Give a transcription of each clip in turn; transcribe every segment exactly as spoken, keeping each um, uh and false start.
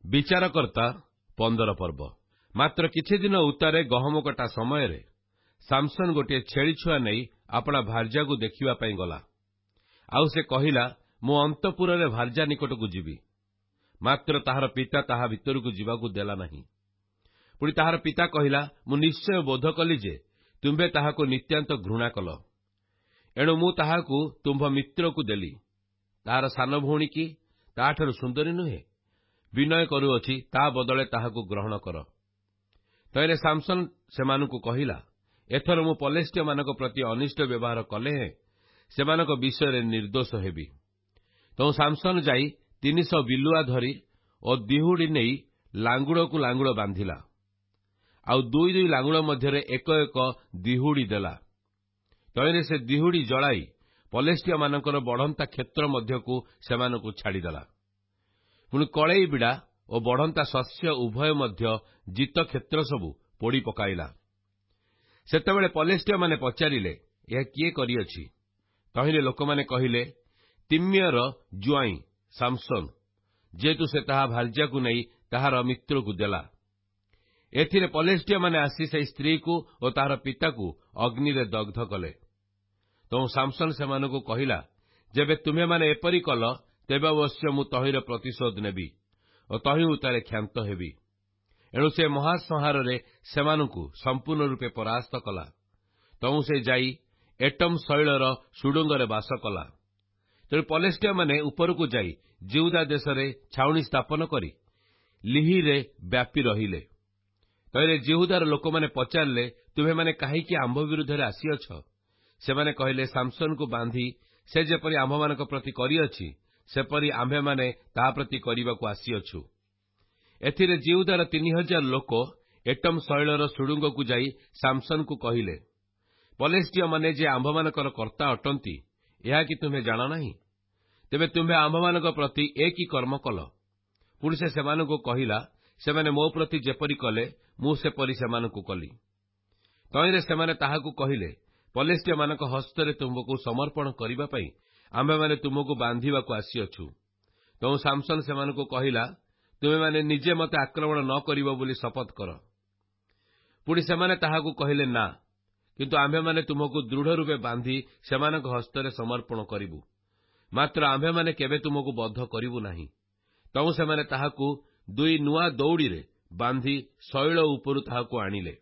ବିଚାରକର୍ତ୍ତା ପନ୍ଦର ପର୍ବ। ମାତ୍ର କିଛି ଦିନ ଉତ୍ତାରେ ଗହମ କଟା ସମୟରେ ସାମସନ ଗୋଟିଏ ଛେଳି ଛୁଆ ନେଇ ଆପଣା ଭାର୍ଯ୍ୟାକୁ ଦେଖିବା ପାଇଁ ଗଲା। ଆଉ ସେ କହିଲା, ମୁଁ ଅନ୍ତଃପୁରରେ ଭାର୍ଯ୍ୟା ନିକଟକୁ ଯିବି। ମାତ୍ର ତାହାର ପିତା ତାହା ଭିତରକୁ ଯିବାକୁ ଦେଲା ନାହିଁ। ପୁଣି ତାହାର ପିତା କହିଲା, ମୁଁ ନିଶ୍ଚୟ ବୋଧ କଲି ଯେ ତୁମ୍ଭେ ତାହାକୁ ନିତ୍ୟାନ୍ତ ଘୃଣା କଲ। ଏଣୁ ମୁଁ ତାହାକୁ ତୁମ୍ଭ ମିତ୍ରକୁ ଦେଲି। ତାହାର ସାନ ଭଉଣୀ କି ତାହାଠାରୁ ସୁନ୍ଦରୀ ନୁହେଁ? ବିନୟ କରୁଅଛି, ତା ବଦଳେ ତାହାକୁ ଗ୍ରହଣ କର। ତହିଁରେ ସାମସନ ସେମାନଙ୍କୁ କହିଲା, ଏଥର ମୁଁ ପଲେଷ୍ଟିୟମାନଙ୍କ ପ୍ରତି ଅନିଷ୍ଟ ବ୍ୟବହାର କଲେ ହେଁ ସେମାନଙ୍କ ବିଷୟରେ ନିର୍ଦ୍ଦୋଷ ହେବି। ତେଣୁ ସାମସନ ଯାଇ ତିନିଶହ ବିଲୁଆ ଧରି ଓ ଦିହୁଡ଼ି ନେଇ ଲାଙ୍ଗୁଡ଼କୁ ଲାଙ୍ଗୁଡ଼ ବାନ୍ଧିଲା। ଆଉ ଦୁଇ ଦୁଇ ଲାଙ୍ଗୁଡ଼ ମଧ୍ୟରେ ଏକ ଏକ ଦିହୁଡ଼ି ଦେଲା। ତହିଁରେ ସେ ଦିହୁଡ଼ି ଜଳାଇ ପଲେଷ୍ଟିୟମାନଙ୍କର ବଢ଼ନ୍ତା କ୍ଷେତ୍ର ମଧ୍ୟକୁ ସେମାନଙ୍କୁ ଛାଡ଼ିଦେଲା। ପୁଣି କଳେଇ ବିଡ଼ା ଓ ବଢ଼ନ୍ତା ଶସ୍ୟ ଉଭୟ ମଧ୍ୟ ଜିତ କ୍ଷେତ୍ର ସବୁ ପୋଡ଼ି ପକାଇଲା। ସେତେବେଳେ ପଲେଷ୍ଟିୟମାନେ ପଚାରିଲେ, ଏହା କିଏ କରିଅଛି? ତହିଁରେ ଲୋକମାନେ କହିଲେ, ତିମ୍ୟର ଜ୍ୱାଇଁ ସାମସନ, ଯେହେତୁ ସେ ତାହା ଭାର୍ଯ୍ୟାକୁ ନେଇ ତାହାର ମିତ୍ରକୁ ଦେଲା। ଏଥିରେ ପଲେଷ୍ଟିୟମାନେ ଆସି ସେହି ସ୍ତ୍ରୀକୁ ଓ ତାହାର ପିତାକୁ ଅଗ୍ନିରେ ଦଗ୍ଧ କଲେ। ତେଣୁ ସାମସନ ସେମାନଙ୍କୁ କହିଲା, ଯେବେ ତୁମେମାନେ ଏପରି କଲ, ତେବେ ଅବଶ୍ୟ ମୁଁ ତହିଁର ପ୍ରତିଶୋଧ ନେବି ଓ ତହିଁ ଉତ୍ତାରେ କ୍ଷାନ୍ତ ହେବି। ଏଣୁ ସେ ମହାସଂହାରରେ ସେମାନଙ୍କୁ ସମ୍ପୂର୍ଣ୍ଣ ରୂପେ ପରାସ୍ତ କଲା। ତେଣୁ ସେ ଯାଇ ଏଟମ୍ ଶୈଳର ସୁଡ଼ଙ୍ଗରେ ବାସ କଲା। ତେଣୁ ପଲେଷ୍ଟିୟମାନେ ଉପରକୁ ଯାଇ ଜିହୁଦା ଦେଶରେ ଛାଉଣି ସ୍ଥାପନ କରି ଲିହିରେ ବ୍ୟାପି ରହିଲେ। ତହିଁରେ ଜିହୁଦାର ଲୋକମାନେ ପଚାରିଲେ, ତୁମେମାନେ କାହିଁକି ଆମ୍ଭ ବିରୁଦ୍ଧରେ ଆସିଅଛ? ସେମାନେ କହିଲେ, ସାମସନକୁ ବାନ୍ଧି ସେ ଯେପରି ଆମ୍ଭମାନଙ୍କ ପ୍ରତି କରିଅଛି, ସେପରି ଆମ୍ଭେମାନେ ତାହା ପ୍ରତି କରିବାକୁ ଆସିଅଛୁ। ଏଥିରେ ଜିହୁଦାର ତିନି ହଜାର ଲୋକ ଏଟମ୍ ଶୈଳର ସୁଡ଼ଙ୍ଗକୁ ଯାଇ ସାମସନକୁ କହିଲେ, ପଲେଷ୍ଟିୟମାନେ ଯେ ଆମ୍ଭମାନଙ୍କର କର୍ତ୍ତା ଅଟନ୍ତି, ଏହା କି ତୁମେ ଜାଣ ନାହିଁ? ତେବେ ତୁମ୍ଭେ ଆମ୍ଭମାନଙ୍କ ପ୍ରତି ଏ କି କର୍ମ କଲ? ପୁଣି ସେ ସେମାନଙ୍କୁ କହିଲା, ସେମାନେ ମୋ ପ୍ରତି ଯେପରି କଲେ, ମୁଁ ସେପରି ସେମାନଙ୍କୁ କଲି। ତହିଁରେ ସେମାନେ ତାହାକୁ କହିଲେ, ପଲେଷ୍ଟିୟମାନଙ୍କ ହସ୍ତରେ ତୁମ୍ଭକୁ ସମର୍ପଣ କରିବା ପାଇଁ ଆମ୍ଭେମାନେ ତୁମକୁ ବାନ୍ଧିବାକୁ ଆସିଅଛୁ। ତେଣୁ ସାମସନ ସେମାନଙ୍କୁ କହିଲା, ତୁମେମାନେ ନିଜେ ମୋତେ ଆକ୍ରମଣ ନ କରିବ ବୋଲି ଶପଥ କର। ପୁଣି ସେମାନେ ତାହାକୁ କହିଲେ, ନା, କିନ୍ତୁ ଆମ୍ଭେମାନେ ତୁମକୁ ଦୃଢ଼ ରୂପେ ବାନ୍ଧି ସେମାନଙ୍କ ହସ୍ତରେ ସମର୍ପଣ କରିବୁ। ମାତ୍ର ଆମ୍ଭେମାନେ କେବେ ତୁମକୁ ବଦ୍ଧ କରିବୁ ନାହିଁ। ତେଣୁ ସେମାନେ ତାହାକୁ ଦୁଇ ନୂଆ ଦଉଡ଼ିରେ ବାନ୍ଧି ଶୈଳ ଉପରୁ ତାହାକୁ ଆଣିଲେ।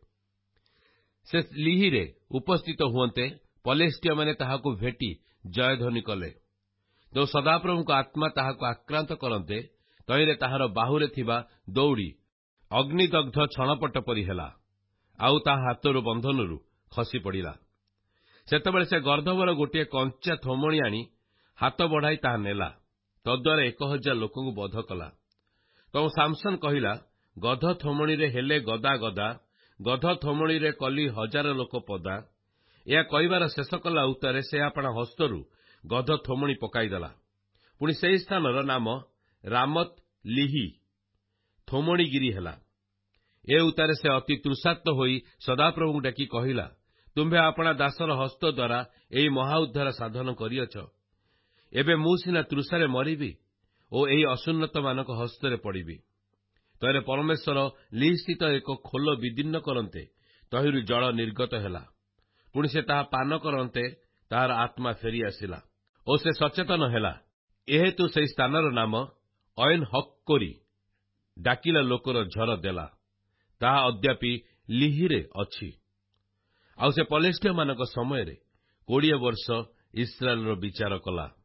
ସେ ଲିହିରେ ଉପସ୍ଥିତ ହୁଅନ୍ତେ ପଲେଷ୍ଟିୟମାନେ ତାହାକୁ ଭେଟି ଜୟଧ୍ୱନି କଲେ। ତେଣୁ ସଦାପ୍ରଭୁଙ୍କ ଆତ୍ମା ତାହାକୁ ଆକ୍ରାନ୍ତ କରନ୍ତେ, ତହିଁରେ ତାହାର ବାହୁରେ ଥିବା ଦଉଡ଼ି ଅଗ୍ନିଦଗ୍ଧ ଛଣପଟ ପରି ହେଲା, ଆଉ ତାହା ହାତରୁ ବନ୍ଧନରୁ ଖସି ପଡ଼ିଲା। ସେତେବେଳେ ସେ ଗର୍ଦ୍ଦଭର ଗୋଟିଏ କଞ୍ଚା ଥୋମଣି ଆଣି ହାତ ବଢ଼ାଇ ତାହା ନେଲା, ତଦ୍ୱାରା ଏକ ହଜାର ଲୋକଙ୍କୁ ବଧ କଲା। ତେଣୁ ସାମସନ କହିଲା, ଗଧ ଥୋମଣିରେ ହେଲେ ଗଦା ଗଦା, ଗଧ ଥୋମଣିରେ କଲି ହଜାର ଲୋକ ପଦା। ଏହା କହିବାର ଶେଷ କଲା ଉତ୍ତାରେ ସେ ଆପଣା ହସ୍ତରୁ ଗଧ ଥୋମଣି ପକାଇଦେଲା। ପୁଣି ସେହି ସ୍ଥାନର ନାମ ରାମତ ଲିହି ଥୋମଣିଗିରି ହେଲା। ଏ ଉତ୍ତାରେ ସେ ଅତି ତୃଷାର୍ତ୍ତ ହୋଇ ସଦାପ୍ରଭୁଙ୍କୁ ଡାକି କହିଲା, ତୁମ୍ଭେ ଆପଣା ଦାସର ହସ୍ତ ଦ୍ୱାରା ଏହି ମହା ଉଦ୍ଧାର ସାଧନ କରିଅଛ। ଏବେ ମୁଁ ସିନା ତୃଷାରେ ମରିବି ଓ ଏହି ଅସୁନ୍ନତମାନଙ୍କ ହସ୍ତରେ ପଡ଼ିବି। ତହିଁରେ ପରମେଶ୍ୱର ଲିହିସ୍ଥିତ ଏକ ଖୋଲ ବିଦୀର୍ଣ୍ଣ କରନ୍ତେ ତହିଁରୁ ଜଳ ନିର୍ଗତ ହେଲା। ପୁଣି ସେ ତାହା ପାନ କରନ୍ତେ ତାହାର ଆତ୍ମା ଫେରି ଆସିଲା ଓ ସେ ସଚେତନ ହେଲା। ଏହେତୁ ସେହି ସ୍ଥାନର ନାମ ଅୟନ ହକ୍କୋରି, ଡାକିଲା ଲୋକର ଝର ଦେଲା। ତାହା ଅଦ୍ୟାପି ଲିହିରେ ଅଛି। ଆଉ ସେ ପଲେଷ୍ଟିୟମାନଙ୍କ ସମୟରେ କୋଡ଼ିଏ ବର୍ଷ ଇସ୍ରାଏଲର ବିଚାର କଲା।